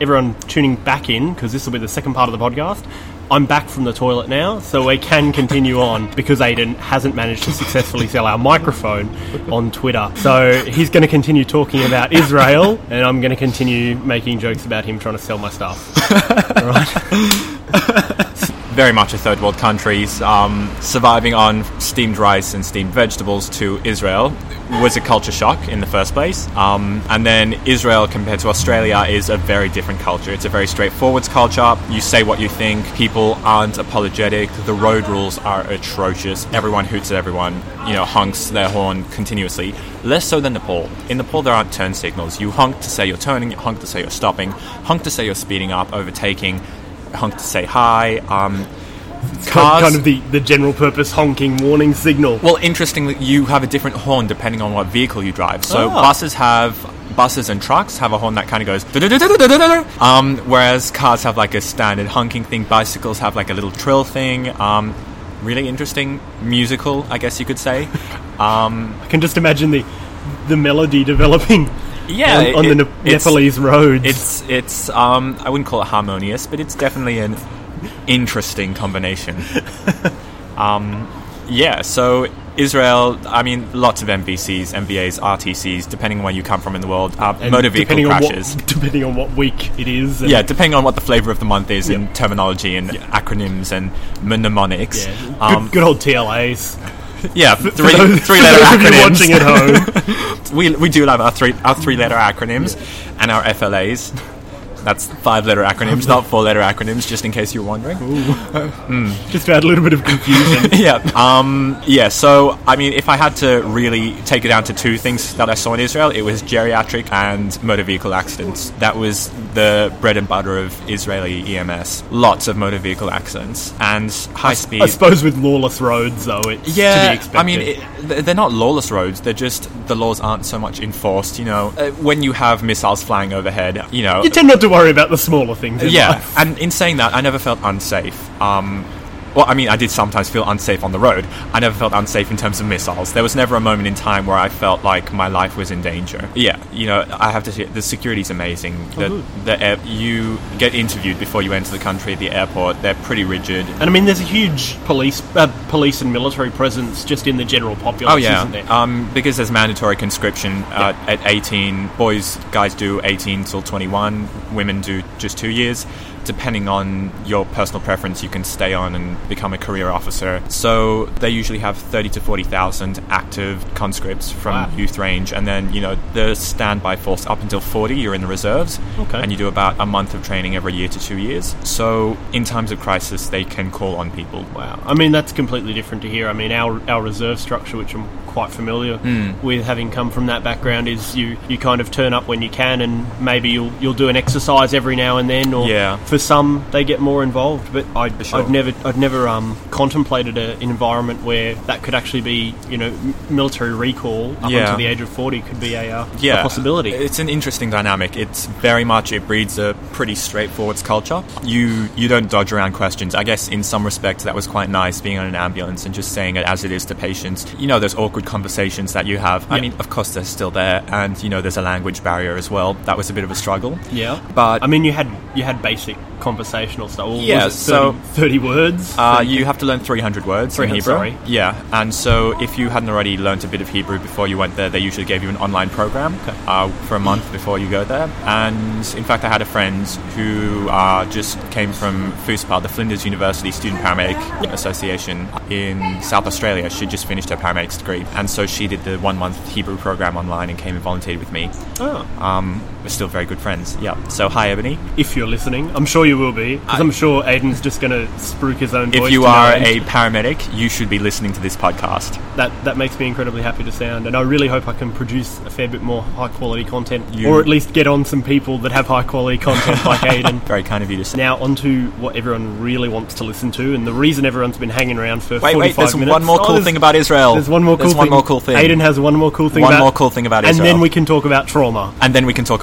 everyone tuning back in, because this will be the second part of the podcast, I'm back from the toilet now, so we can continue on because Aiden hasn't managed to successfully sell our microphone on Twitter. So he's going to continue talking about Israel, and I'm going to continue making jokes about him trying to sell my stuff. All right? Very much a third world country, surviving on steamed rice and steamed vegetables to Israel was a culture shock in the first place. And then Israel, compared to Australia, is a very different culture. It's a very straightforward culture. You say what you think. People aren't apologetic. The road rules are atrocious. Everyone hoots at everyone, honks their horn continuously. Less so than Nepal. In Nepal, there aren't turn signals. You honk to say you're turning, you honk to say you're stopping, honk to say you're speeding up, overtaking, honk to say hi. Cars, kind of the general purpose honking warning signal. Well, interestingly, you have a different horn depending on what vehicle you drive. So buses and trucks have a horn that kind of goes whereas cars have like a standard honking thing. Bicycles have like a little trill thing. Really interesting musical, I guess you could say. I can just imagine the melody developing. Yeah, on the Nepalese roads. It's I wouldn't call it harmonious, but it's definitely an interesting combination. So Israel, lots of MVCs, MVAs, RTCs, depending on where you come from in the world, motor vehicle crashes. Depending on what week it is. Depending on what the flavour of the month is in terminology and acronyms and mnemonics. Yeah. Good old TLAs. Yeah, three-letter acronyms. Watching at home. we do have our three-letter acronyms and our FLAs. That's 5-letter acronyms, not 4-letter acronyms, just in case you were wondering. Just to add a little bit of confusion. So, if I had to really take it down to two things that I saw in Israel, it was geriatric and motor vehicle accidents. That was the bread and butter of Israeli EMS. Lots of motor vehicle accidents and high speed. I suppose with lawless roads, though, it's to be expected. They're not lawless roads, they're just the laws aren't so much enforced, When you have missiles flying overhead, You tend not to worry about the smaller things in life. And in saying that, I never felt unsafe. I did sometimes feel unsafe on the road. I never felt unsafe in terms of missiles. There was never a moment in time where I felt like my life was in danger. I have to say, the security's amazing. You get interviewed before you enter the country at the airport. They're pretty rigid. And there's a huge police and military presence just in the general populace, isn't there? Because there's mandatory conscription at 18. Guys do 18 till 21. Women do just 2 years. Depending on your personal preference, you can stay on and become a career officer. So they usually have 30 to 40,000 active conscripts from youth range, and then the standby force up until 40, you're in the reserves. And you do about a month of training every year to 2 years. So in times of crisis, they can call on people. Wow. That's completely different to here. Our reserve structure, which I'm quite familiar with, having come from that background, is you kind of turn up when you can, and maybe you'll do an exercise every now and then, or for some they get more involved. But I've never contemplated an environment where that could actually be military recall up until the age of 40 could be a possibility. It's an interesting dynamic. It's very much, it breeds a pretty straightforward culture. You don't dodge around questions. I guess in some respects that was quite nice, being on an ambulance and just saying it as it is to patients. There's awkward conversations that you have. Of course they're still there, and there's a language barrier as well. That was a bit of a struggle. But you had basic conversational stuff. Was it 30 words? You have to learn 300 words in Hebrew. Sorry. Yeah, and so if you hadn't already learnt a bit of Hebrew before you went there, they usually gave you an online program for a month before you go there. And in fact, I had a friend who just came from FUSPA, the Flinders University Student Paramedic Association in South Australia. She just finished her paramedics degree, and so she did the 1 month Hebrew program online and came and volunteered with me. We're still very good friends. So hi, Ebony. If you're listening, I'm sure you will be, because I'm sure Aiden's just going to spruik his own voice. If you are a paramedic, you should be listening to this podcast. That makes me incredibly happy to sound, and I really hope I can produce a fair bit more high quality content, or at least get on some people that have high quality content like Aiden. Very kind of you to say. Now on to what everyone really wants to listen to, and the reason everyone's been hanging around for 45 minutes. There's one more cool thing about Israel. There's one more cool thing. Aiden has one more cool thing. More cool thing about Israel. And then we can talk about trauma. And then we can talk about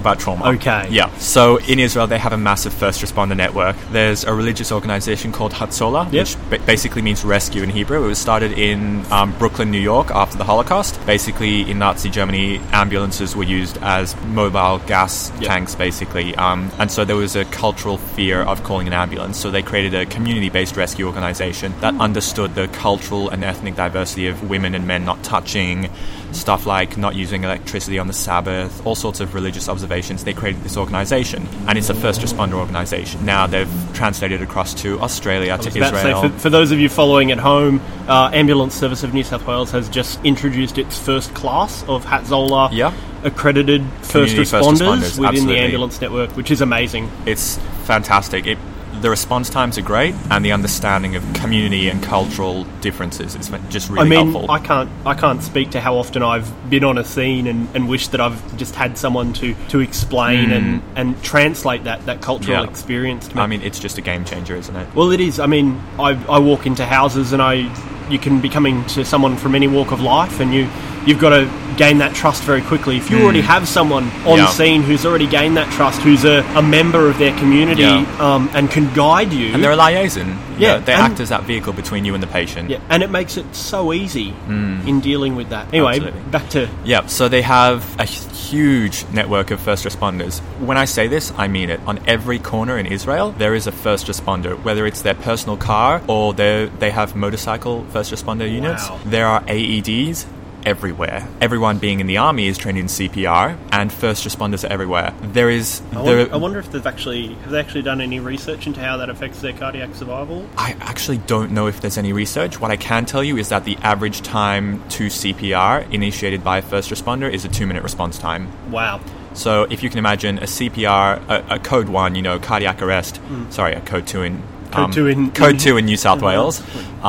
about trauma. Okay. Yeah. So in Israel, they have a massive first responder network. There's a religious organization called Hatzolah, which basically means rescue in Hebrew. It was started in Brooklyn, New York, after the Holocaust. Basically, in Nazi Germany, ambulances were used as mobile gas tanks, basically. And so there was a cultural fear of calling an ambulance. So they created a community-based rescue organization that understood the cultural and ethnic diversity of women and men not touching, stuff like not using electricity on the Sabbath, all sorts of religious observations. They created this organization, and it's a first responder organization. Now they've translated across to Australia, to Israel. For those of you following at home, Ambulance Service of New South Wales has just introduced its first class of Hatzolah accredited first responders within the ambulance network, which is amazing. It's fantastic. The response times are great, and the understanding of community and cultural differences is just really helpful. I can't speak to how often I've been on a scene and wished that I've just had someone to explain and translate that cultural experience to me. I mean, it's just a game changer, isn't it? Well, it is. I mean, I walk into houses and you can be coming to someone from any walk of life, and you've got to gain that trust very quickly. If you already have someone on scene who's already gained that trust, who's a member of their community and can guide you. And they're a liaison. They act as that vehicle between you and the patient. Yeah, and it makes it so easy in dealing with that. Anyway, back to... Yeah, so they have a huge network of first responders. When I say this, I mean it. On every corner in Israel, there is a first responder, whether it's their personal car or they have motorcycle first responder units. Wow. There are AEDs everywhere. Everyone being in the army is trained in CPR, and first responders are everywhere. I wonder if have they actually done any research into how that affects their cardiac survival? I actually don't know if there's any research. What I can tell you is that the average time to CPR initiated by a first responder is a 2-minute response time. Wow. So if you can imagine a CPR, a code 1, cardiac arrest, sorry, a code 2 in Code 2 in New South Wales,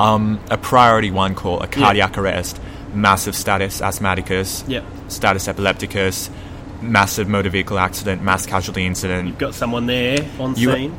a priority 1 call, a cardiac arrest, massive status asthmaticus, status epilepticus, massive motor vehicle accident, mass casualty incident. You've got someone there on scene.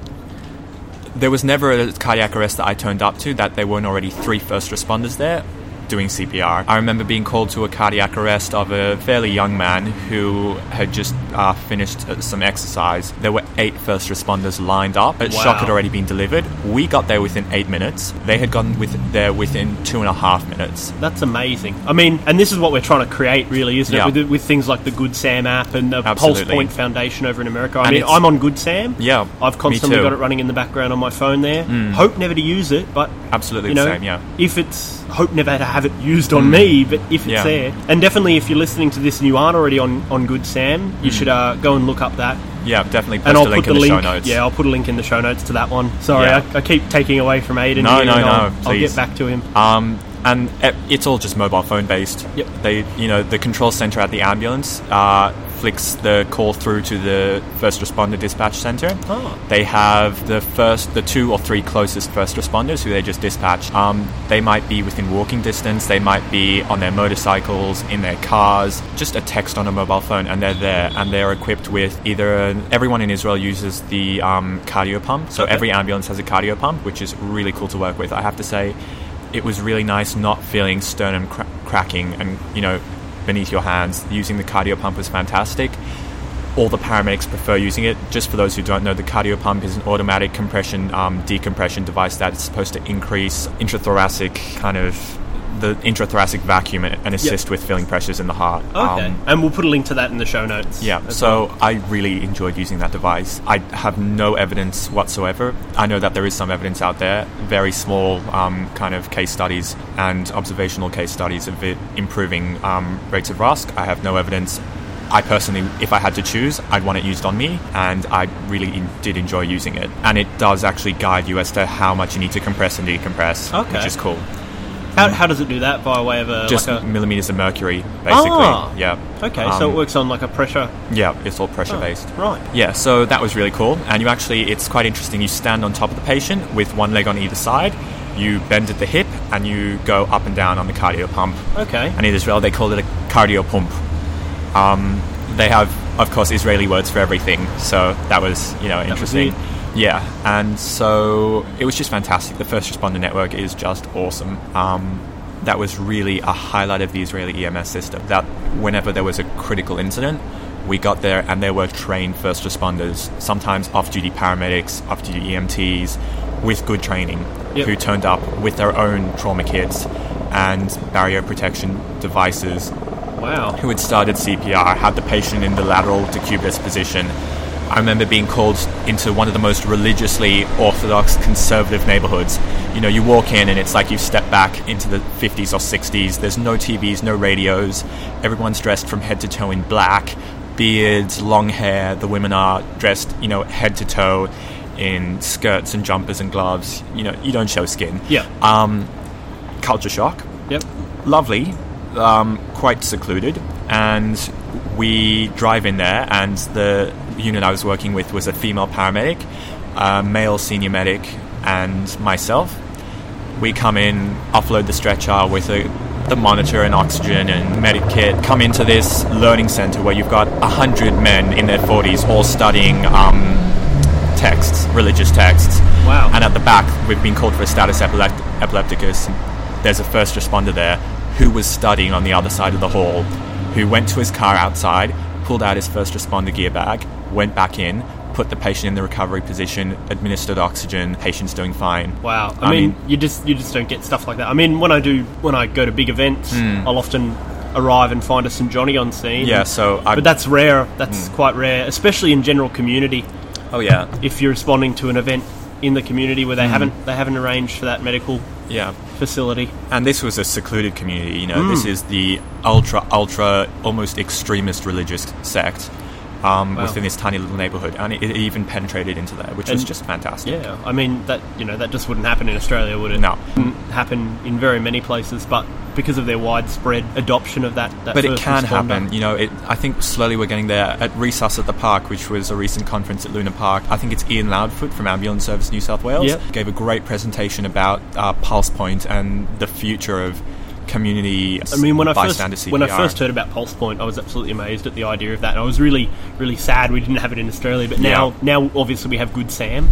There was never a cardiac arrest that I turned up to that there weren't already 3 first responders there doing CPR. I remember being called to a cardiac arrest of a fairly young man who had just finished some exercise. There were 8 first responders lined up. A shock had already been delivered. We got there within 8 minutes. They had gotten there within 2.5 minutes. That's amazing. I mean, and this is what we're trying to create, really, isn't it? With things like the Good Sam app and the Pulse Point Foundation over in America. I mean, I'm on Good Sam. Yeah, I've constantly got it running in the background on my phone there. Hope never to use it, but absolutely the same. Yeah, if it's hope never to have it used on me, but if it's there, and definitely if you're listening to this and you aren't already on Good Sam, you should go and look up that. Yeah, definitely post a link in the show notes. Yeah, I'll put a link in the show notes to that one. Sorry, I keep taking away from Aidan. No, I'll get back to him. And it's all just mobile phone based. Yep. The control center at the ambulance flicks the call through to the first responder dispatch center. They have the 2 or 3 closest first responders who they just dispatch. They might be within walking distance, they might be on their motorcycles, in their cars, just a text on a mobile phone, and they're there, and they're equipped with everyone in Israel uses the cardio pump, so every ambulance has a cardio pump, which is really cool to work with. I have to say, it was really nice not feeling sternum cracking and, beneath your hands. Using the cardio pump was fantastic. All the paramedics prefer using it. Just for those who don't know, the cardio pump is an automatic compression decompression device that is supposed to increase the intrathoracic vacuum and assist with filling pressures in the heart. Okay. And we'll put a link to that in the show notes. Yeah, so I really enjoyed using that device. I have no evidence whatsoever. I know that there is some evidence out there, very small kind of case studies and observational case studies of it improving rates of RUSC. I have no evidence. I personally, if I had to choose, I'd want it used on me, and I really did enjoy using it. And it does actually guide you as to how much you need to compress and decompress, which is cool. How does it do that? By way of millimeters of mercury, basically. Yeah. Okay, so it works on like a pressure. Yeah, it's all pressure based. Right. Yeah, so that was really cool. And it's quite interesting. You stand on top of the patient with one leg on either side. You bend at the hip and you go up and down on the cardio pump. Okay. And in Israel, they call it a cardio pump. They have, of course, Israeli words for everything. So that was, interesting. Yeah, and so it was just fantastic. The first responder network is just awesome. That was really a highlight of the Israeli EMS system, that whenever there was a critical incident, We got there and there were trained first responders, sometimes off-duty paramedics, off-duty EMTs, with good training, who turned up with their own trauma kits and barrier protection devices. Wow. Who had started CPR, had the patient in the lateral decubitus position. I remember being called into one of the most religiously orthodox, conservative neighborhoods. You know, you walk in and it's like you've stepped back into the 50s or 60s. There's no TVs, no radios. Everyone's dressed from head to toe in black. Beards, long hair. The women are dressed, you know, head to toe in skirts and jumpers and gloves. You know, you don't show skin. Yeah. Culture shock. Yep. Lovely. Quite secluded. And we drive in there, and the unit I was working with was a female paramedic, a male senior medic, and myself. We come in, offload the stretcher with the monitor and oxygen and medic kit, come into this learning center where you've got 100 men in their 40s all studying texts, religious texts. Wow. And at the back, we've been called for a status epilepticus. There's a first responder there who was studying on the other side of the hall, who went to his car outside, pulled out his first responder gear bag, went back in, put the patient in the recovery position, administered oxygen, patient's doing fine. Wow. I mean, you just don't get stuff like that. I mean, when I go to big events, I'll often arrive and find a St. Johnny on scene. Yeah, but that's rare. That's quite rare, especially in general community. Oh yeah. If you're responding to an event in the community where they haven't arranged for that medical facility. And this was a secluded community, you know. This is the ultra almost extremist religious sect within this tiny little neighborhood, and it even penetrated into there, which was just fantastic. Yeah, I mean, that just wouldn't happen in Australia, would it? No. It wouldn't happen in very many places, but because of their widespread adoption of that but it can responder. happen, you know. I think slowly we're getting there. At Resus at the Park, which was a recent conference at Luna Park, I think it's Ian Loudfoot from Ambulance Service New South Wales gave a great presentation about Pulse Point and the future of community bystander CPR. When I first heard about Pulse Point, I was absolutely amazed at the idea of that. And I was really, really sad we didn't have it in Australia. But now obviously we have Good Sam,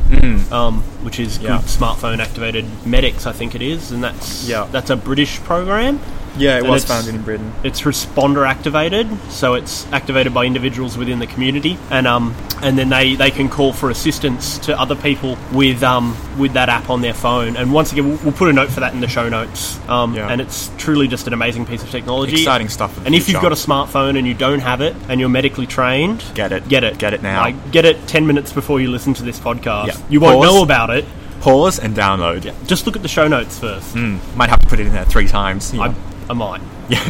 which is good smartphone activated medics, I think it is, and that's a British program. Yeah, it was founded in Britain. It's responder activated, so it's activated by individuals within the community, and then they can call for assistance to other people with that app on their phone. And once again, we'll put a note for that in the show notes. And it's truly just an amazing piece of technology. Exciting stuff. And if you've got a smartphone and you don't have it and you're medically trained, get it now. Like, get it 10 minutes before you listen to this podcast. Yeah. You won't know about it. Pause and download. Yeah. Just look at the show notes first. Might have to put it in there 3 times. I might.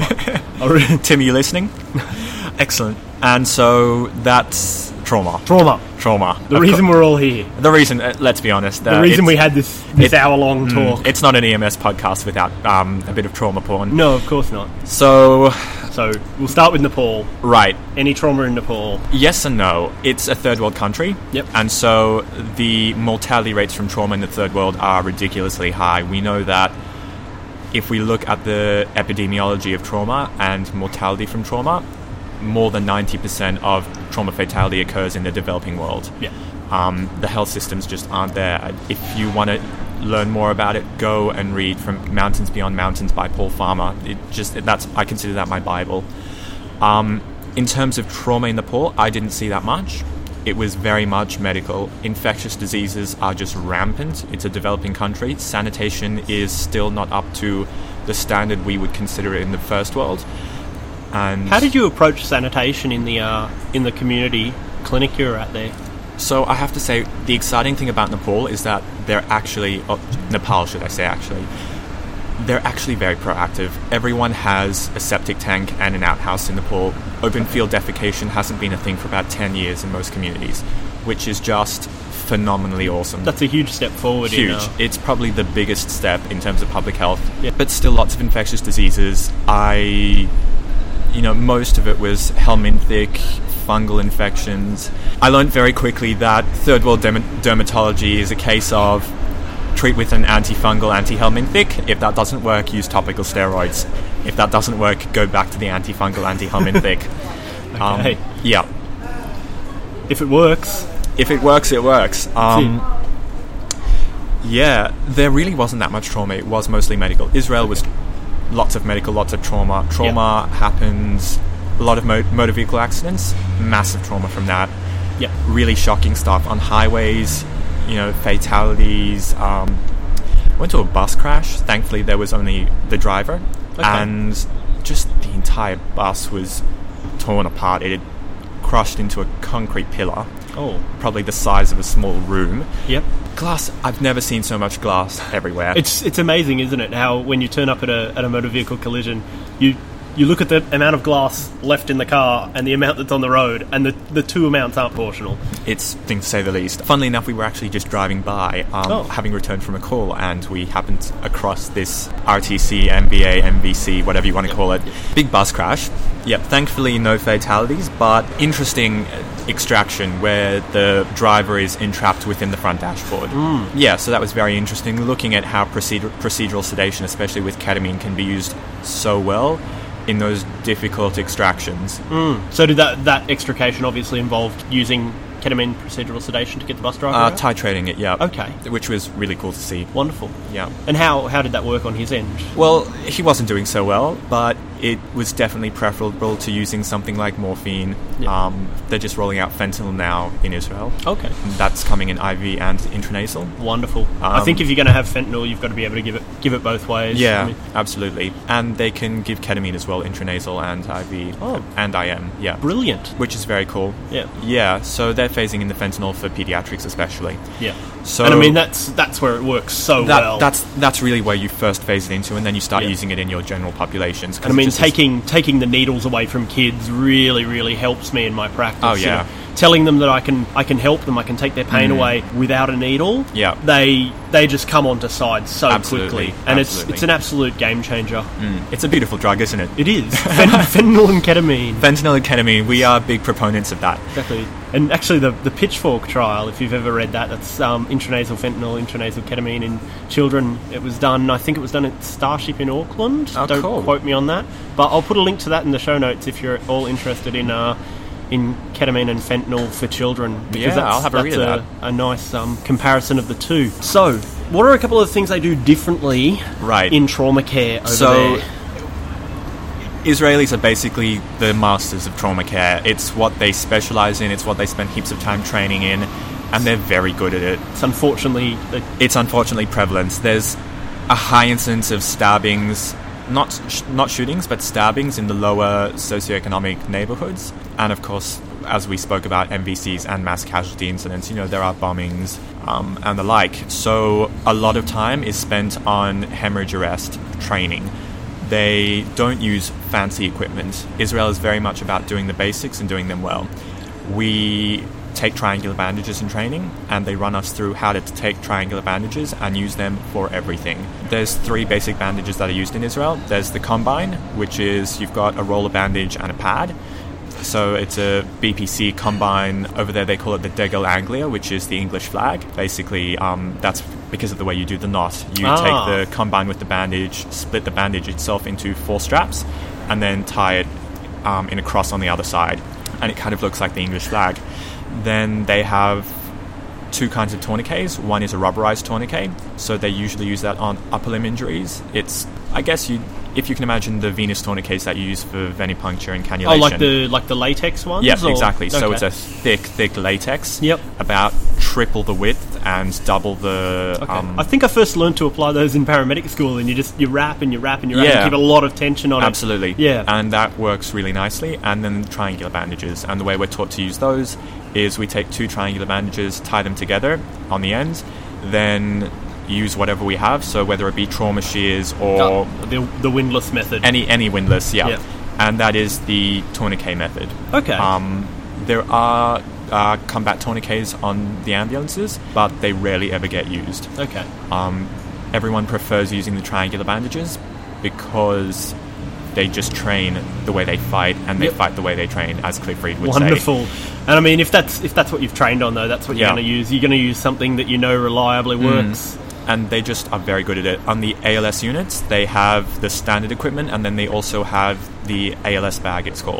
Yeah. Tim, are you listening? Excellent. And so that's trauma. The reason we're all here. The reason, let's be honest. The reason we had this hour-long talk. It's not an EMS podcast without a bit of trauma porn. No, of course not. So we'll start with Nepal. Right. Any trauma in Nepal? Yes and no. It's a third world country. Yep. And so the mortality rates from trauma in the third world are ridiculously high. We know that if we look at the epidemiology of trauma and mortality from trauma, more than 90% of trauma fatality occurs in the developing world. Yeah. The health systems just aren't there. If you want to learn more about it, go and read From Mountains Beyond Mountains by Paul Farmer. I consider that my Bible. In terms of trauma in Nepal, I didn't see that much. It was very much medical. Infectious diseases are just rampant. It's a developing country. Sanitation is still not up to the standard we would consider it in the first world. And how did you approach sanitation in the community clinic you were at there? So I have to say, the exciting thing about Nepal is that they're actually... Nepal, should I say, actually. They're actually very proactive. Everyone has a septic tank and an outhouse in Nepal. Open field defecation hasn't been a thing for about 10 years in most communities, which is just phenomenally awesome. That's a huge step forward. Huge. It's probably the biggest step in terms of public health. Yeah. But still lots of infectious diseases. Most of it was helminthic, fungal infections. I learned very quickly that third world dermatology is a case of treat with an antifungal, anti-helminthic. If that doesn't work, use topical steroids. If that doesn't work, go back to the antifungal, anti-helminthic. Okay. Yeah. If it works. If it works, it works. Yeah, there really wasn't that much trauma. It was mostly medical. Israel was lots of medical, lots of trauma. Trauma happens a lot of motor vehicle accidents, massive trauma from that. Yep. Really shocking stuff on highways, fatalities. Went to a bus crash. Thankfully, there was only the driver, and just the entire bus was torn apart. It had crushed into a concrete pillar. Oh. Probably the size of a small room. Yep. Glass, I've never seen so much glass everywhere. It's amazing, isn't it, how when you turn up at a motor vehicle collision, you look at the amount of glass left in the car and the amount that's on the road, and the two amounts aren't proportional. It's thing to say the least. Funnily enough, we were actually just driving by, having returned from a call, and we happened across this RTC, MBA, MVC, whatever you want to call it. Big bus crash. Yep, thankfully no fatalities, but interesting extraction where the driver is entrapped within the front dashboard. Yeah, so that was very interesting, looking at how procedural sedation, especially with ketamine, can be used so well in those difficult extractions. So did that extrication obviously involved using ketamine procedural sedation to get the bus driver out? Titrating it, yeah. Okay. Which was really cool to see. Wonderful. Yeah. And how did that work on his end? Well, he wasn't doing so well, but it was definitely preferable to using something like morphine. Yep. They're just rolling out fentanyl now in Israel. Okay. That's coming in IV and intranasal. Wonderful. I think if you're going to have fentanyl, you've got to be able to give it both ways. Yeah, absolutely. And they can give ketamine as well, intranasal and IV and IM. Yeah. Brilliant. Which is very cool. Yeah. Yeah, so they're phasing in the fentanyl for pediatrics especially. Yeah. So, and I mean, that's where it works so well. That's really where you first phase it into, and then you start using it in your general populations. And I mean, taking the needles away from kids really, really helps me in my practice. Oh, yeah. Telling them that I can help them, I can take their pain away without a needle. Yeah. They just come onto side so quickly, and absolutely. it's an absolute game changer. It's a beautiful drug, isn't it? It is. Fentanyl and ketamine. Fentanyl and ketamine, we are big proponents of that. Exactly. And actually, the Pitchfork trial, if you've ever read that's intranasal fentanyl, intranasal ketamine in children. It was done, I think it was done at Starship in Auckland. Oh, Don't cool. quote me on that. But I'll put a link to that in the show notes if you're all interested in ketamine and fentanyl for children. Because I'll have a read of that. A nice comparison of the two. So, what are a couple of things they do differently in trauma care over there? Israelis are basically the masters of trauma care. It's what they specialise in, it's what they spend heaps of time training in, and they're very good at it. It's unfortunately prevalent. There's a high incidence of stabbings, not shootings, but stabbings in the lower socioeconomic neighbourhoods. And of course, as we spoke about MVCs and mass casualty incidents, there are bombings and the like. So a lot of time is spent on hemorrhage arrest training. They don't use fancy equipment. Israel is very much about doing the basics and doing them well. We take triangular bandages in training, and they run us through how to take triangular bandages and use them for everything. There's 3 basic bandages that are used in Israel. There's the combine, which is you've got a roller bandage and a pad. So it's a BPC combine. Over there they call it the Degel Anglia, which is the English flag. Basically, that's because of the way you do the knot. You take the combine with the bandage, split the bandage itself into 4 straps, and then tie it in a cross on the other side. And it kind of looks like the English flag. Then they have 2 kinds of tourniquets. One is a rubberized tourniquet, so they usually use that on upper limb injuries. It's, I guess, if you can imagine the venous tourniquets that you use for venipuncture and cannulation. Oh, like the latex ones? Yeah, exactly. Okay. So it's a thick latex. Yep. About triple the width and double the... Okay. I think I first learned to apply those in paramedic school, and you wrap and you wrap and you wrap and keep a lot of tension on Absolutely. it. Yeah. And that works really nicely. And then triangular bandages. And the way we're taught to use those is we take 2 triangular bandages, tie them together on the ends, then use whatever we have, so whether it be trauma shears or the windlass method, any windlass, and that is the tourniquet method. Okay. There are combat tourniquets on the ambulances, but they rarely ever get used. Okay. Everyone prefers using the triangular bandages because they just train the way they fight, and they fight the way they train, as Cliff Reed would say. Wonderful. And I mean, if that's what you've trained on, though, that's what you're going to use. You're going to use something that reliably works. And they just are very good at it. On the ALS units, they have the standard equipment, and then they also have the ALS bag, it's called,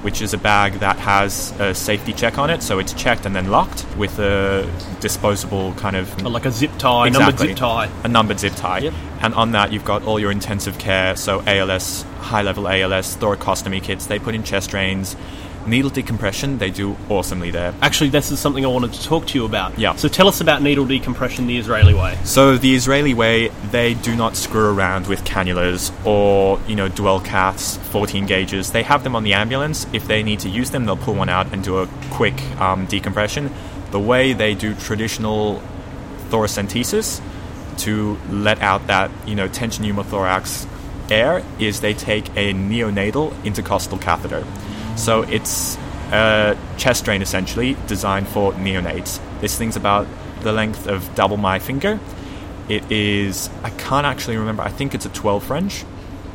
which is a bag that has a safety check on it, so it's checked and then locked with a disposable kind of... Like a zip tie, Exactly. numbered zip tie. A numbered zip tie. Yep. And on that, you've got all your intensive care, so ALS, high-level ALS, thoracostomy kits, they put in chest drains. Needle decompression, they do awesomely there. Actually, this is something I wanted to talk to you about. Yeah. So tell us about needle decompression the Israeli way. So the Israeli way, they do not screw around with cannulas or, dual caths, 14 gauges. They have them on the ambulance. If they need to use them, they'll pull one out and do a quick decompression. The way they do traditional thoracentesis to let out that, tension pneumothorax air is they take a neonatal intercostal catheter. So it's a chest drain, essentially, designed for neonates. This thing's about the length of double my finger. It is, I can't actually remember, I think it's a 12 French.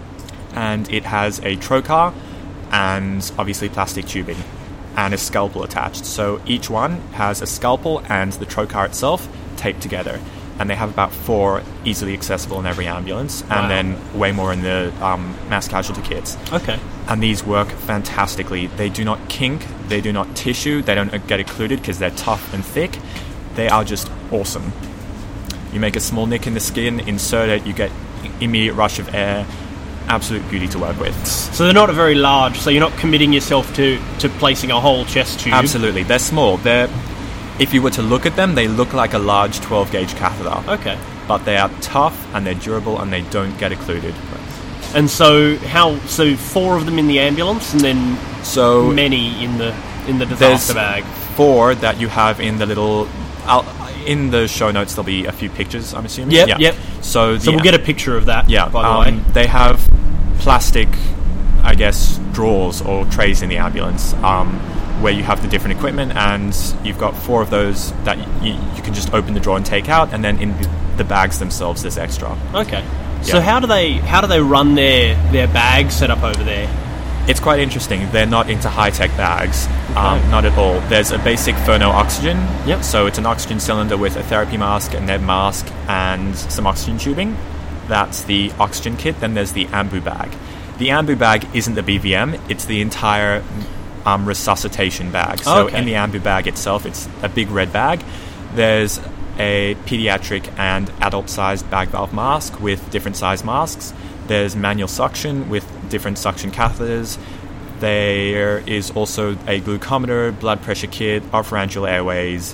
And it has a trocar and obviously plastic tubing and a scalpel attached. So each one has a scalpel and the trocar itself taped together. And they have about 4 easily accessible in every ambulance, Wow. and then way more in the mass casualty kits. Okay. And these work fantastically. They do not kink, they do not tissue, they don't get occluded because they're tough and thick. They are just awesome. You make a small nick in the skin, insert it, you get immediate rush of air. Absolute beauty to work with. So they're not very large, so you're not committing yourself to placing a whole chest tube. Absolutely. They're small. If you were to look at them, they look like a large 12-gauge catheter. Okay. But they are tough, and they're durable, and they don't get occluded. And so 4 of them in the ambulance, and then So many in the there's disaster bag. 4 that you have in the little... in the show notes, there'll be a few pictures, I'm assuming. Yep. So we'll get a picture of that, Yeah, by the way. they have plastic, I guess, drawers or trays in the ambulance where you have the different equipment, and you've got 4 of those that you can just open the drawer and take out, and then in the bags themselves there's extra. Okay. So Yeah. how do they run their bag setup over there? It's quite interesting. They're not into high-tech bags, not at all. There's a basic Ferno oxygen. Yep. So it's an oxygen cylinder with a therapy mask, a neb mask, and some oxygen tubing. That's the oxygen kit. Then there's the ambu bag. The ambu bag isn't the BVM. It's the entire resuscitation bag. So Okay. in the ambu bag itself, it's a big red bag. There's a pediatric and adult-sized bag valve mask with different size masks. There's manual suction with different suction catheters. There is also a glucometer, blood pressure kit, oropharyngeal airways,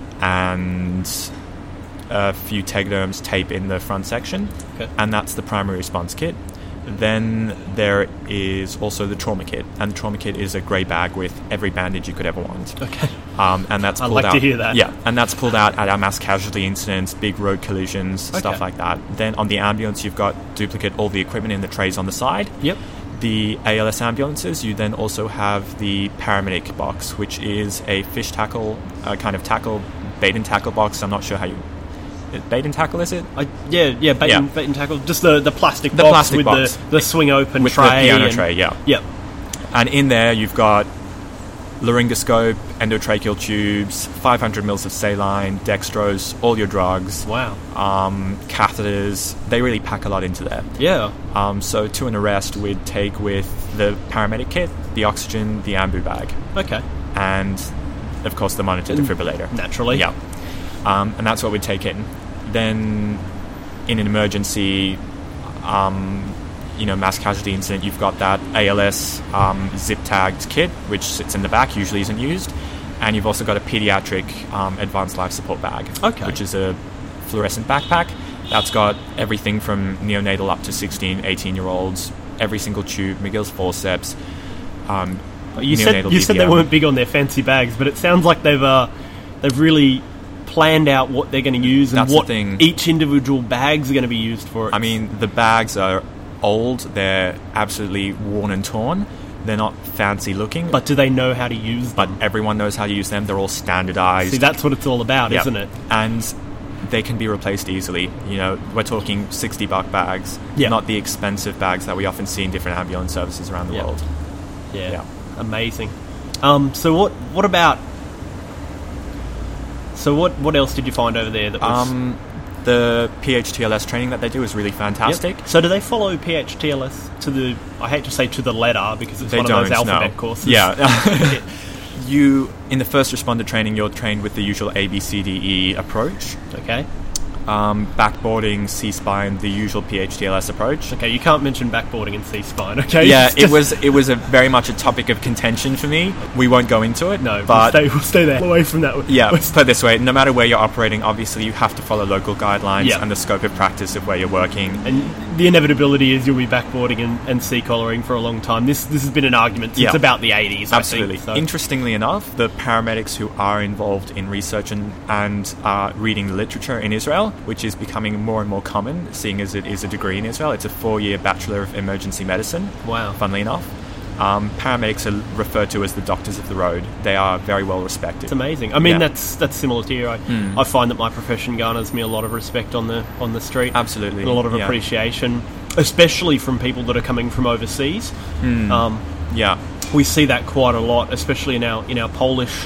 and a few tegaderms tape in the front section. Okay. And that's the primary response kit. Then there is also the trauma kit, and the trauma kit is a grey bag with every bandage you could ever want. Okay. And that's I'd pulled like out. to hear that. Yeah, and that's pulled out at our mass casualty incidents, big road collisions, stuff Okay. like that. Then on the ambulance, you've got duplicate all the equipment in the trays on the side. Yep. The ALS ambulances, you then also have the paramedic box, which is a fish tackle, kind of tackle, bait and tackle box. I'm not sure how you... Bait and tackle, is it? Bait and tackle. Just the plastic The box plastic with box. the swing open With tray. the piano and- tray, yeah. Yep. And in there, you've got laryngoscope, endotracheal tubes, 500 mils of saline, dextrose, all your drugs, Wow. catheters. They really pack a lot into there. Yeah. So to an arrest, we'd take with the paramedic kit, the oxygen, the ambu bag, Okay. and of course the monitor defibrillator. Naturally. Yeah. And that's what we'd take in. Then in an emergency, mass casualty incident, you've got that ALS zip-tagged kit, which sits in the back, usually isn't used. And you've also got a pediatric advanced life support bag, Okay. which is a fluorescent backpack. That's got everything from neonatal up to 16, 18-year-olds, every single tube, McGill's forceps, You said they BVM. weren't big on their fancy bags, but it sounds like they've really planned out what they're going to use and That's the what thing. each individual bag's going to be used for. I mean, the bags are old, they're absolutely worn and torn, they're not fancy looking, but do they know how to use them? but everyone knows how to use them, they're all standardized. See, that's what it's all about, Yeah. isn't it? And they can be replaced easily. We're talking $60 bags, Yeah. not the expensive bags that we often see in different ambulance services around the Yeah. world. Yeah. Amazing. So what about... So what else did you find over there that was... the PHTLS training that they do is really fantastic. Yep. So do they follow PHTLS to the, I hate to say to the letter, because it's They one of those don't, alphabet no. courses. Yeah. You, in the first responder training, you're trained with the usual A, B, C, D, E approach. Okay. Backboarding, C-spine, the usual PHTLS approach. Okay, you can't mention backboarding and C-spine, okay? Yeah, It's it was a very much a topic of contention for me. We won't go into it. No, but we'll stay there, away from that. yeah, put it this way, no matter where you're operating, obviously you have to follow local guidelines Yeah. and the scope of practice of where you're working. And the inevitability is you'll be backboarding and C-collaring for a long time. This has been an argument since about the 80s, Absolutely. I think. So. Interestingly enough, the paramedics who are involved in research and reading the literature in Israel, which is becoming more and more common, seeing as it is a degree in Israel, it's a 4-year Bachelor of Emergency Medicine, Wow. funnily enough. Paramedics are referred to as the doctors of the road. They are very well respected. It's amazing. I mean, Yeah. that's similar to you. I find that my profession garners me a lot of respect on the street. Absolutely. And a lot of Yeah. appreciation, especially from people that are coming from overseas. Yeah. We see that quite a lot, especially in our Polish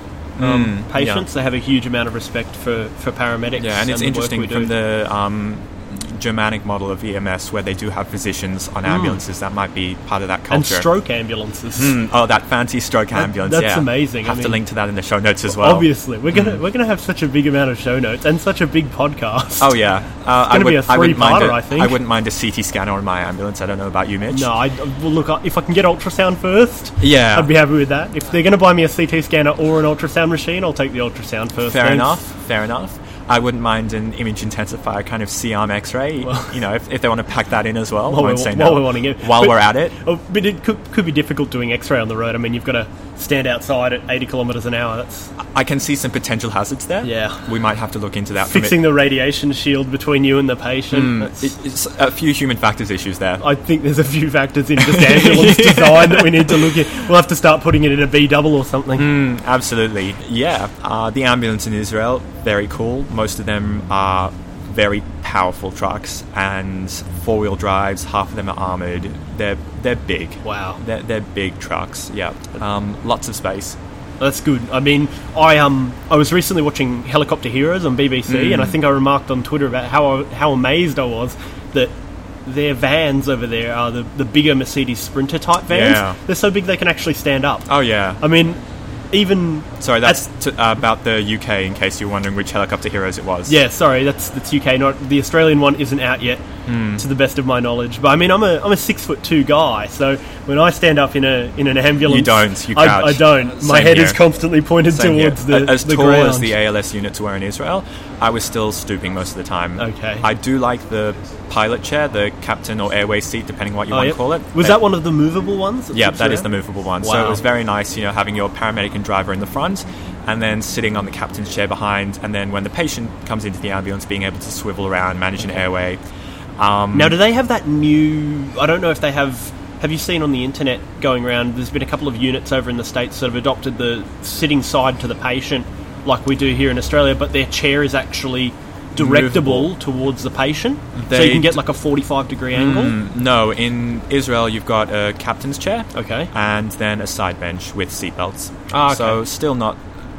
patients. They have a huge amount of respect for paramedics. Yeah, and it's the work interesting we from do. the Germanic model of EMS, where they do have physicians on ambulances. That might be part of that culture. And stroke ambulances. Oh, that fancy stroke ambulance. that's yeah. amazing. Have I to mean, link to that in the show notes as well. Obviously, we're gonna have such a big amount of show notes and such a big podcast. Oh yeah, gonna be a three-parter, I think. I wouldn't mind a CT scanner on my ambulance. I don't know about you, Mitch. No, well, look, if I can get ultrasound first, Yeah. I'd be happy with that. If they're going to buy me a CT scanner or an ultrasound machine, I'll take the ultrasound first. Fair Thanks. enough. I wouldn't mind an image intensifier kind of C-arm X-ray. If they want to pack that in as well. While Won't we're- say no. while we're wanting it. While But- we're at it. Oh, but it could be difficult doing X-ray on the road. I mean, you've got to stand outside at 80 kilometres an hour. That's I can see some potential hazards there. Yeah. We might have to look into that. from fixing the radiation shield between you and the patient. That's- It's a few human factors issues there. I think there's a few factors in just ambulance design that we need to look at. We'll have to start putting it in a B-double or something. Absolutely. Yeah. The ambulance in Israel, very cool. Most of them are very powerful trucks and 4-wheel drives. Half of them are armoured. They're big. Wow. They're big trucks. Yeah. Lots of space. That's good. I mean, I was recently watching Helicopter Heroes on BBC, and I think I remarked on Twitter about how amazed I was that their vans over there are the bigger Mercedes Sprinter type vans. Yeah. They're so big they can actually stand up. Oh, yeah. I mean, even Sorry, that's about the UK, in case you're wondering which Helicopter Heroes it was. yeah, sorry, that's UK. Not the Australian one isn't out yet, to the best of my knowledge. But I mean, I'm a 6'2" guy, so when I stand up in an ambulance, You don't, you I crouch. don't. My Same head here. is constantly pointed Same here. towards the as the tall ground. as the ALS units were in Israel, I was still stooping most of the time. Okay. I do like the pilot chair, the captain or airway seat, depending what you want yep. to call it. Was that one of the movable ones? Yeah, flips that is around? the movable one. So Wow. it was very nice, having your paramedic and driver in the front, and then sitting on the captain's chair behind, and then when the patient comes into the ambulance, being able to swivel around, manage an airway. Now, do they have that new... I don't know if they have... Have you seen on the internet going around, there's been a couple of units over in the States that have adopted the sitting side to the patient like we do here in Australia, but their chair is actually directable towards the patient, so you can get like a 45-degree angle? No, in Israel you've got a captain's chair, Okay. and then a side bench with seatbelts. Okay. So still not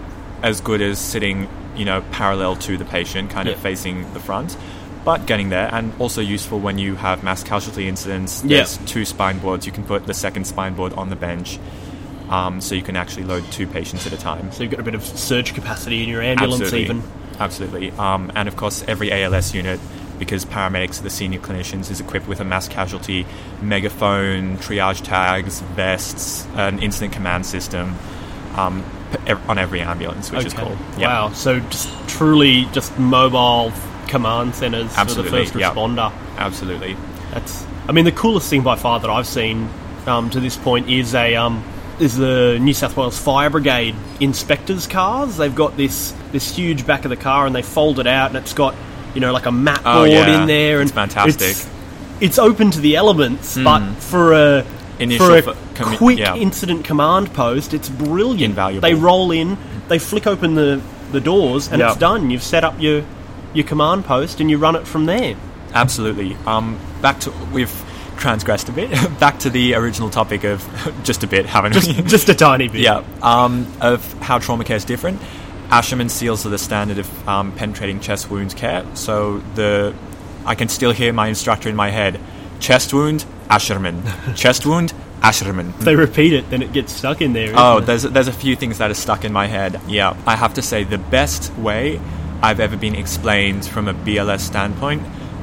as good as sitting, parallel to the patient, kind of Yep. facing the front, but getting there, and also useful when you have mass casualty incidents. There's 2 spine boards. You can put the second spine board on the bench, so you can actually load 2 patients at a time. So you've got a bit of surge capacity in your ambulance Absolutely. even. Absolutely. And of course, every ALS unit, because paramedics are the senior clinicians, is equipped with a mass casualty megaphone, triage tags, vests, an incident command system on every ambulance, which is cool. Yeah. Wow, so just truly just mobile command centres Absolutely, for the first yeah. responder. Absolutely. The coolest thing by far that I've seen to this point is the New South Wales Fire Brigade inspectors' cars. They've got this huge back of the car, and they fold it out, and it's got like a mat board in there, and It's fantastic. It's open to the elements, but for a quick incident command post, it's brilliant. Invaluable. They roll in, they flick open the doors, and Yep. it's done. You've set up your command post, and you run it from there. Absolutely. We've transgressed a bit. Back to the original topic of just a bit, haven't we? Just a tiny bit. Yeah, of how trauma care is different. Asherman seals are the standard of penetrating chest wound care. So I can still hear my instructor in my head. Chest wound, Asherman. Chest wound, Asherman. If they repeat it, then it gets stuck in there. Isn't it? There's a few things that are stuck in my head. Yeah, I have to say the best way I've ever been explained from a BLS standpoint,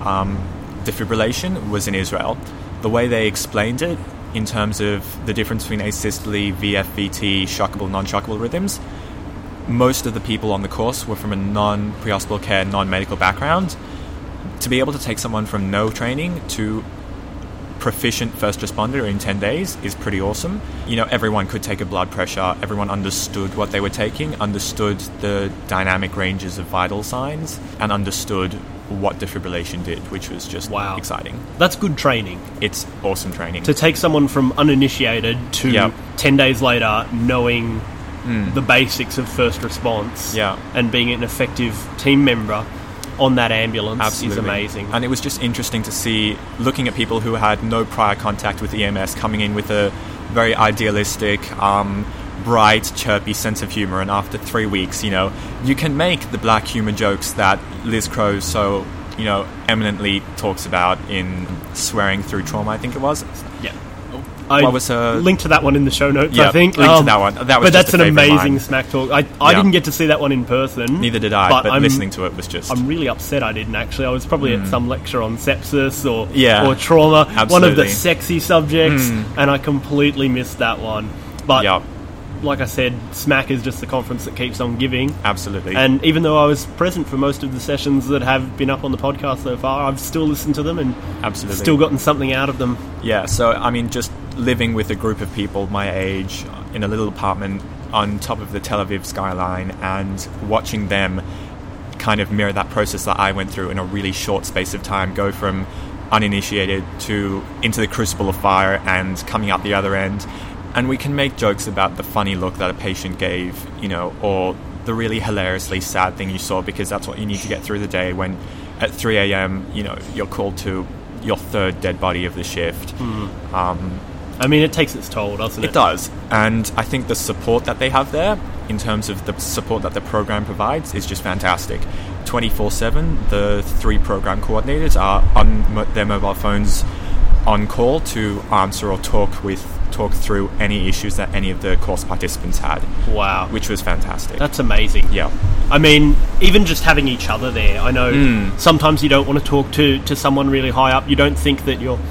defibrillation, was in Israel. The way they explained it in terms of the difference between asystole, VF, VT, shockable, non-shockable rhythms, most of the people on the course were from a non-pre-hospital care, non-medical background. To be able to take someone from no training to proficient first responder in 10 days is pretty awesome. You know, everyone could take a blood pressure, everyone understood what they were taking, understood the dynamic ranges of vital signs, and understood what defibrillation did, which was just exciting. That's good training. It's awesome training. To take someone from uninitiated to 10 days later knowing the basics of first response and being an effective team member on that ambulance is amazing. And it was just interesting to see, looking at people who had no prior contact with EMS coming in with a very idealistic, bright, chirpy sense of humour, and after 3 weeks, you know, you can make the black humour jokes that Liz Crow so, you know, eminently talks about in Swearing Through Trauma, I think it was. Yeah. What was her... Link to that one in the show notes, yeah, I think. Link to that one. That was but that's an amazing line. Smack Talk. I didn't get to see that one in person. Neither did I, but listening to it was just... I'm really upset I didn't, actually. I was probably at some lecture on sepsis or trauma. Absolutely. One of the sexy subjects, and I completely missed that one. But... Like I said, SMAC is just the conference that keeps on giving. Absolutely. And even though I was present for most of the sessions that have been up on the podcast so far, I've still listened to them and still gotten something out of them. Yeah, so, I mean, just living with a group of people my age in a little apartment on top of the Tel Aviv skyline and watching them kind of mirror that process that I went through in a really short space of time, go from uninitiated to into the crucible of fire and coming out the other end. And we can make jokes about the funny look that a patient gave, you know, or the really hilariously sad thing you saw, because that's what you need to get through the day when at 3 a.m., you know, you're called to your third dead body of the shift. I mean, it takes its toll, doesn't it? It does. And I think the support that they have there, in terms of the support that the program provides, is just fantastic. 24/7, the 3 program coordinators are on their mobile phones on call to answer or talk through any issues that any of the course participants had. Wow. Which was fantastic. That's amazing. Yeah. I mean, even just having each other there, I know sometimes you don't want to talk to someone really high up. You don't think that your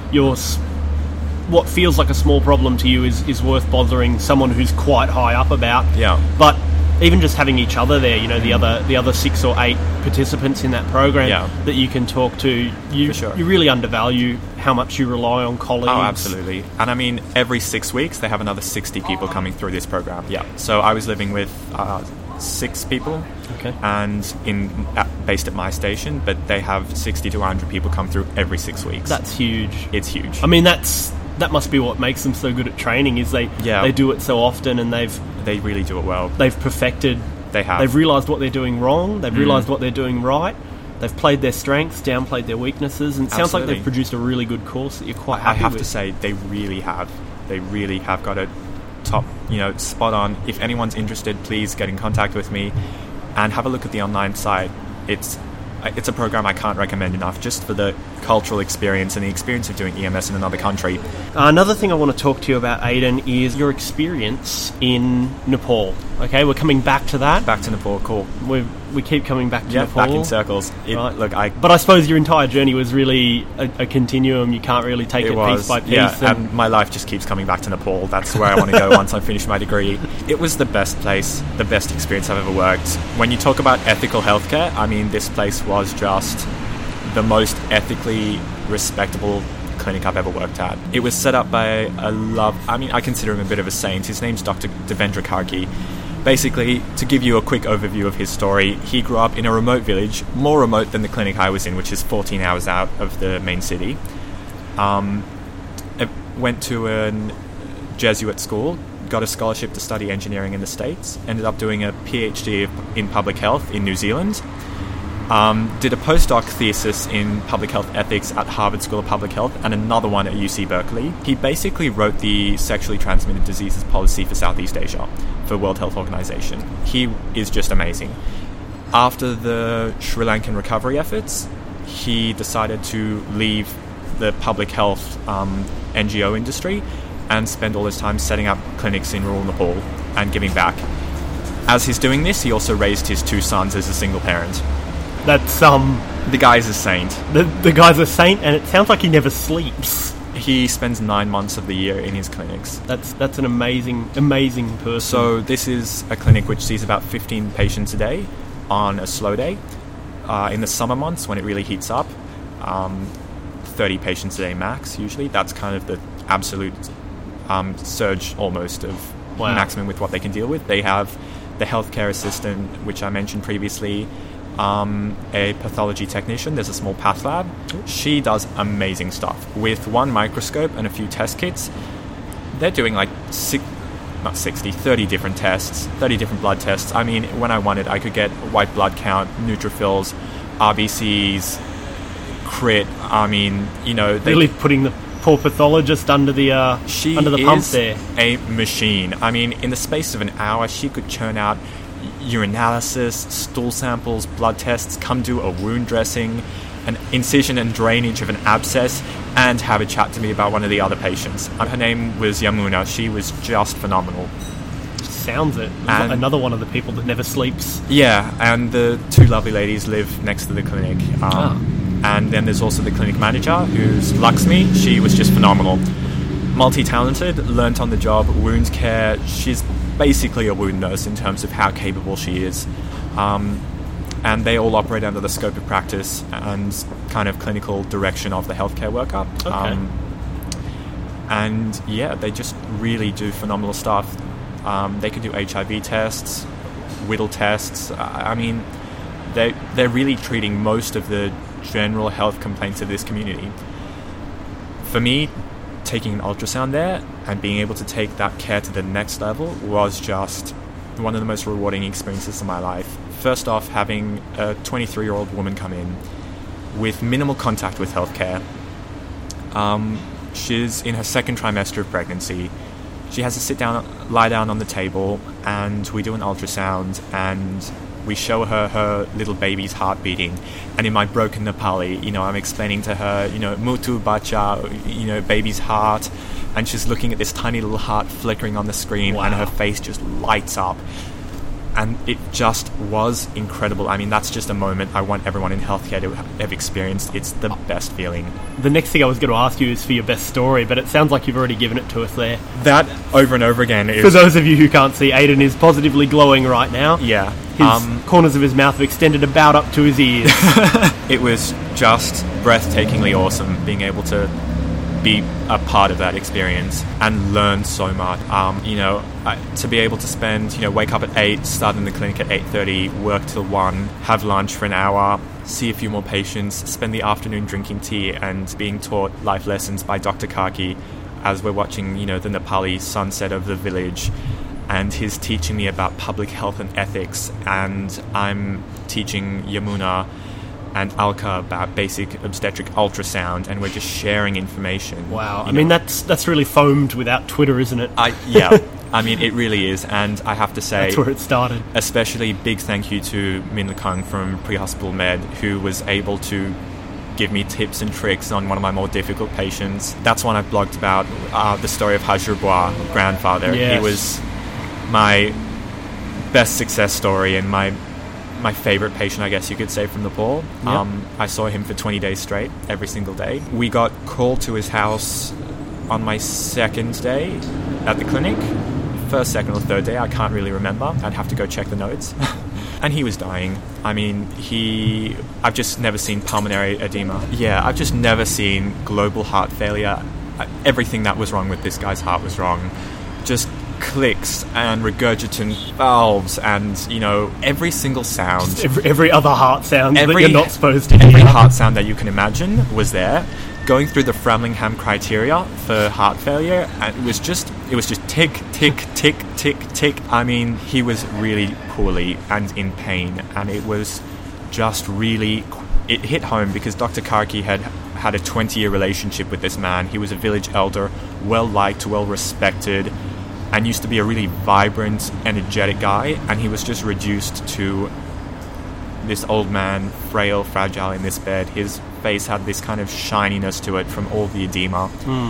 what feels like a small problem to you is worth bothering someone who's quite high up about. Yeah. But even just having each other there, you know, the other 6 or 8 participants in that program that you can talk to, you really undervalue how much you rely on colleagues. Oh, absolutely. And I mean, every 6 weeks they have another 60 people coming through this program. Yeah. So I was living with 6 people, and based at my station, but they have 60 to 100 people come through every 6 weeks. That's huge. It's huge. I mean, that must be what makes them so good at training, is they do it so often, and they really do it well. They've perfected. They've realised what they're doing wrong. They've realised what they're doing right. They've played their strengths, downplayed their weaknesses, and it sounds like they've produced a really good course that you're quite happy with. I have to say, they really have. They really have got it top, you know, spot on. If anyone's interested, please get in contact with me and have a look at the online site. It's a program I can't recommend enough, just for the cultural experience and the experience of doing EMS in another country. Another thing I want to talk to you about, Aidan, is your experience in Nepal. Okay, we're coming back to that. Back to Nepal, cool. We keep coming back to Nepal. Back in circles. Right. But I suppose your entire journey was really a continuum. You can't really take it piece by piece. Yeah, and my life just keeps coming back to Nepal. That's where I want to go once I finish my degree. It was the best place, the best experience I've ever worked. When you talk about ethical healthcare, I mean, this place was just the most ethically respectable clinic I've ever worked at. It was set up by I consider him a bit of a saint. His name's Dr. Devendra Karki. Basically, to give you a quick overview of his story, he grew up in a remote village, more remote than the clinic I was in, which is 14 hours out of the main city. Went to a Jesuit school, got a scholarship to study engineering in the States, ended up doing a PhD in public health in New Zealand, Did a postdoc thesis in public health ethics at Harvard School of Public Health and another one at UC Berkeley. He basically wrote the sexually transmitted diseases policy for Southeast Asia for World Health Organization. He is just amazing. After the Sri Lankan recovery efforts, he decided to leave the public health NGO industry and spend all his time setting up clinics in rural Nepal and giving back. As he's doing this, he also raised his 2 sons as a single parent. That's The guy's a saint. The guy's a saint, and it sounds like he never sleeps. He spends 9 months of the year in his clinics. That's an amazing person. So this is a clinic which sees about 15 patients a day on a slow day. In the summer months, when it really heats up, 30 patients a day max, usually. That's kind of the absolute surge, almost, of maximum with what they can deal with. They have the healthcare assistant, which I mentioned previously, a pathology technician. There's a small path lab. She does amazing stuff. With one microscope and a few test kits, they're doing like 30 different tests, 30 different blood tests. I mean, when I wanted, I could get white blood count, neutrophils, RBCs, crit. I mean, they really putting the poor pathologist under the pump there. A machine. I mean, in the space of an hour, she could churn out urinalysis, stool samples, blood tests, come do a wound dressing, an incision and drainage of an abscess, and have a chat to me about one of the other patients. Her name was Yamuna. She was just phenomenal. Sounds it. Another one of the people that never sleeps. Yeah, and the 2 lovely ladies live next to the clinic. And then there's also the clinic manager, who's Lakshmi. She was just phenomenal. Multi-talented, learnt on the job, wound care. She's basically a wound nurse in terms of how capable she is. And they all operate under the scope of practice and kind of clinical direction of the healthcare worker. Okay. And yeah, they just really do phenomenal stuff. They can do HIV tests, Whittle tests. I mean, they're really treating most of the general health complaints of this community. For me, taking an ultrasound there and being able to take that care to the next level was just one of the most rewarding experiences of my life. First off, having a 23-year-old woman come in with minimal contact with healthcare. She's in her 2nd trimester of pregnancy. She has to lie down on the table, and we do an ultrasound, and we show her little baby's heart beating. And in my broken Nepali, I'm explaining to her, mutu bacha, baby's heart, and she's looking at this tiny little heart flickering on the screen, and her face just lights up. And it just was incredible. I mean, that's just a moment I want everyone in healthcare to have experienced. It's the best feeling. The next thing I was going to ask you is for your best story, but it sounds like you've already given it to us there. That, over and over again, is... For those of you who can't see, Aidan is positively glowing right now. Yeah. His corners of his mouth have extended about up to his ears. It was just breathtakingly awesome being able to be a part of that experience and learn so much. To be able to spend, wake up at 8, start in the clinic at 8:30, work till 1, have lunch for an hour, see a few more patients, spend the afternoon drinking tea and being taught life lessons by Dr. Kaki as we're watching, the Nepali sunset of the village. And he's teaching me about public health and ethics, and I'm teaching Yamuna and Alka about basic obstetric ultrasound, and we're just sharing information. Wow. I mean, that's really foamed without Twitter, isn't it? Yeah. I mean, it really is, and I have to say... That's where it started. Especially big thank you to Min Lekang from Pre-Hospital Med, who was able to give me tips and tricks on one of my more difficult patients. That's one I've blogged about, the story of Hajrbois, grandfather. Yes. He was my best success story and my favourite patient, I guess you could say, from Nepal. Yep. I saw him for 20 days straight, every single day. We got called to his house on my 2nd day at the clinic. 1st, 2nd or 3rd day, I can't really remember. I'd have to go check the notes. And he was dying. I mean, I've just never seen pulmonary edema. Yeah, I've just never seen global heart failure. Everything that was wrong with this guy's heart was wrong. Just clicks and regurgitant valves and, every single sound. Every other heart sound that you're not supposed to hear. Every heart sound that you can imagine was there. Going through the Framlingham criteria for heart failure, and it was just tick, tick, tick, tick, tick. I mean, he was really poorly and in pain, and it was just really... It hit home because Dr. Karki had a 20-year relationship with this man. He was a village elder, well-liked, well-respected, and used to be a really vibrant, energetic guy, and he was just reduced to this old man, frail, fragile in this bed. His face had this kind of shininess to it from all the edema.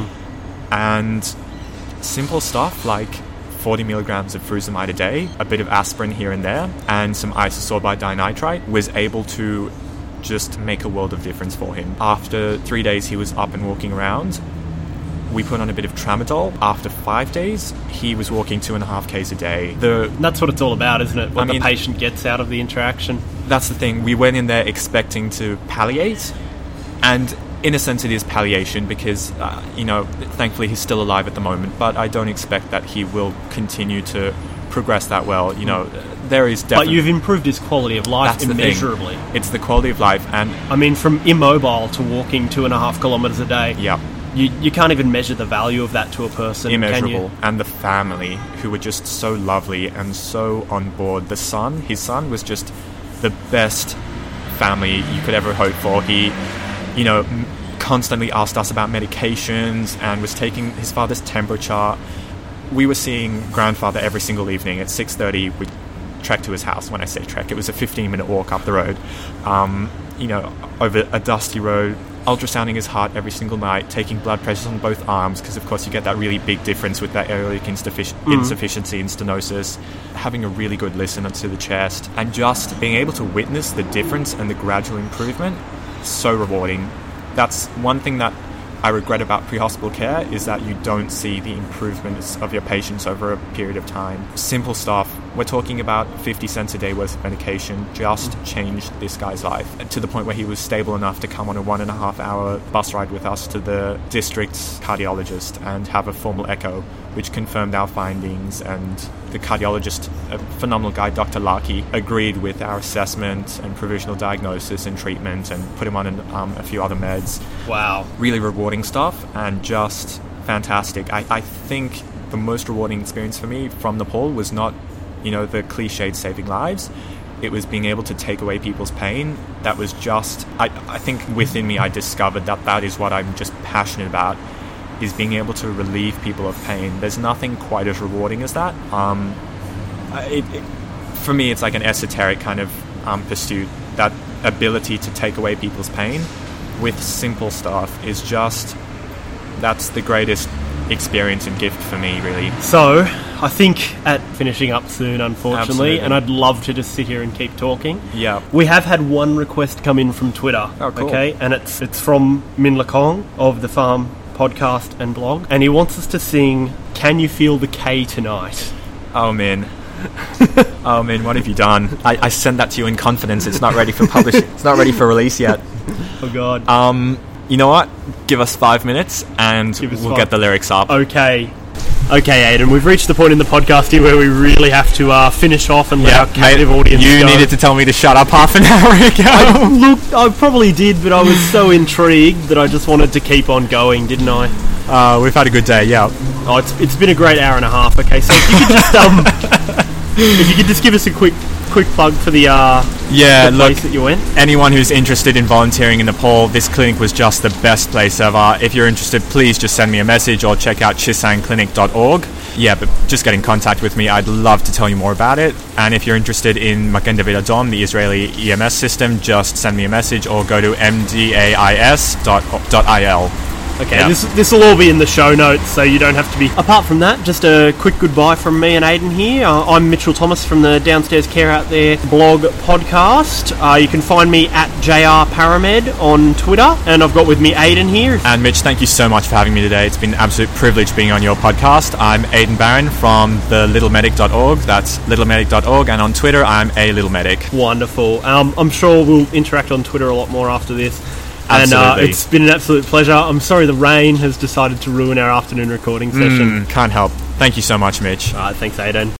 And simple stuff like 40 milligrams of furosemide a day, a bit of aspirin here and there, and some isosorbide dinitrite was able to just make a world of difference for him. After 3 days, he was up and walking around. We put on a bit of tramadol. After 5 days, he was walking 2.5 Ks a day. That's what it's all about, isn't it? What the patient gets out of the interaction. That's the thing. We went in there expecting to palliate, and in a sense it is palliation because, thankfully he's still alive at the moment, but I don't expect that he will continue to progress that well. There is definitely... But you've improved his quality of life immeasurably. It's the quality of life, and... I mean, from immobile to walking 2.5 kilometres a day. Yeah. You can't even measure the value of that to a person, immeasurable. Can you? And the family, who were just so lovely and so on board. His son was just the best family you could ever hope for. He, constantly asked us about medications and was taking his father's temperature. We were seeing grandfather every single evening at 6:30. We'd trek to his house. When I say trek, it was a 15-minute walk up the road, over a dusty road, ultrasounding his heart every single night, taking blood pressures on both arms, because of course you get that really big difference with that aortic insufficiency and stenosis, having a really good listen to the chest, and just being able to witness the difference and the gradual improvement. So rewarding. That's one thing that I regret about pre-hospital care, is that you don't see the improvements of your patients over a period of time. Simple stuff. We're talking about 50 cents a day worth of medication just changed this guy's life, to the point where he was stable enough to come on a 1.5-hour bus ride with us to the district's cardiologist and have a formal echo, which confirmed our findings. And the cardiologist, a phenomenal guy, Dr. Larkey, agreed with our assessment and provisional diagnosis and treatment and put him on a few other meds. Wow. Really rewarding stuff and just fantastic. I think the most rewarding experience for me from Nepal was not, the cliched saving lives. It was being able to take away people's pain. That was just, I think within me I discovered that is what I'm just passionate about, is being able to relieve people of pain. There's nothing quite as rewarding as that. For me, it's like an esoteric kind of pursuit. That ability to take away people's pain with simple stuff is just, that's the greatest experience and gift for me, really. So, I think at finishing up soon, unfortunately, Absolutely. And I'd love to just sit here and keep talking. Yeah. We have had one request come in from Twitter. Oh, cool. Okay, and it's from Min Lakong of the Farm podcast and blog, and he wants us to sing "Can You Feel the K Tonight?" Oh, man. Oh, man, what have you done? I sent that to you in confidence. It's not ready for publishing. It's not ready for release yet. Oh, God. You know what? Give us 5 minutes and we'll get the lyrics up. Okay, Aidan, we've reached the point in the podcast here where we really have to finish off and let our captive audience You go. needed to tell me to shut up half an hour ago. I probably did, but I was so intrigued that I just wanted to keep on going, didn't I? We've had a good day, yeah. Oh, it's been a great hour and a half. Okay, so if you could just if you could just give us a quick plug for the place that you went. Anyone who's interested in volunteering in Nepal, this clinic was just the best place ever. If you're interested, please just send me a message or check out chisangclinic.org. Yeah, but just get in contact with me. I'd love to tell you more about it. And if you're interested in Magen David Adom, the Israeli EMS system, just send me a message or go to mdais.il. Okay, yeah. This will all be in the show notes, so you don't have to be... Apart from that, just a quick goodbye from me and Aidan here. I'm Mitchell Thomas from the Downstairs Care Out There blog podcast. You can find me at JRParamed on Twitter, and I've got with me Aidan here. And Mitch, thank you so much for having me today. It's been an absolute privilege being on your podcast. I'm Aidan Barron from the littlemedic.org. That's littlemedic.org, and on Twitter, I'm a little medic. Wonderful. I'm sure we'll interact on Twitter a lot more after this. Absolutely. And it's been an absolute pleasure. I'm sorry the rain has decided to ruin our afternoon recording session. Can't help. Thank you so much, Mitch. Thanks, Aidan.